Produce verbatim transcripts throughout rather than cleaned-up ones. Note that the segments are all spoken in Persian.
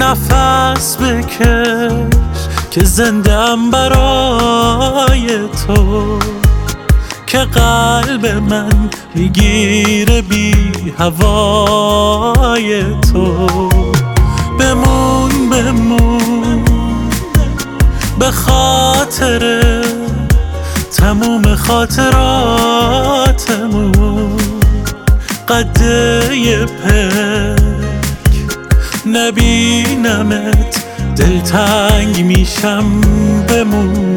نفس بکش که زندم برای تو، که قلب من میگیره بی هوای تو. بمون بمون به خاطر تموم خاطراتمون، قده پک نبینمت دلتنگ میشم. بمون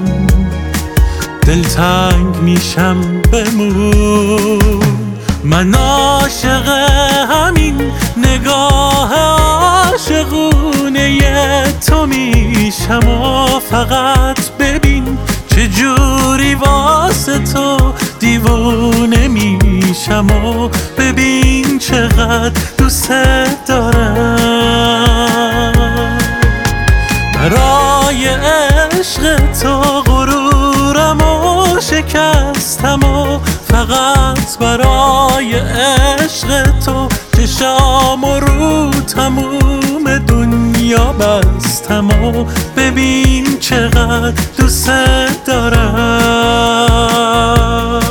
دلتنگ میشم بمون. من عاشق همین نگاه عاشقونه تو میشم و فقط ببین چجوری واسه تو دیوونه میشم و ببین چقدر دوست دارم. برای عشق تو غرورم و شکستم و فقط برای عشق تو چشام رو تموم دنیا بستم و ببین چقدر دوست دارم.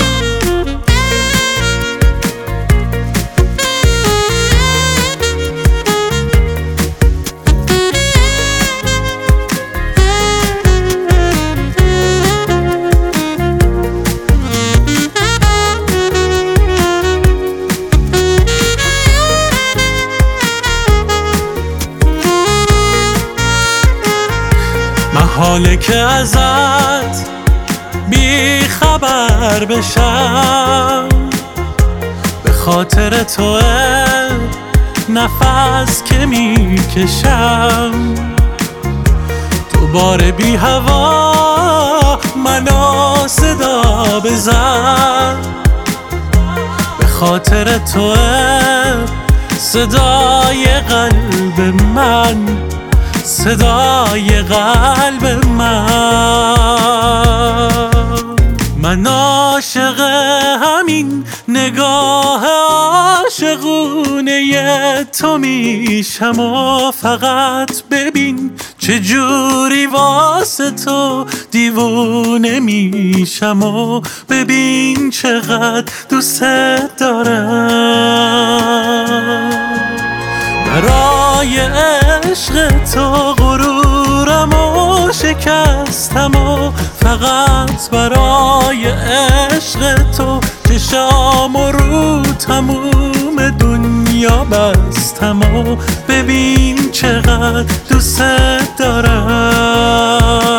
محاله که ازت بی خبر بشم، به خاطر توه نفس که میکشم. دوباره بی هوا منو صدا بزن، به خاطر توه صدای قلب من، صدای قلب من. من عاشق همین نگاه عاشقونه تو میشم و فقط ببین چجوری واسه تو دیوونه میشم و ببین چقدر دوست دارم. برای عشق تو غرورم و شکستم و فقط برای عشق تو چشام رو تموم دنیا بستم و ببین چقدر دوست دارم.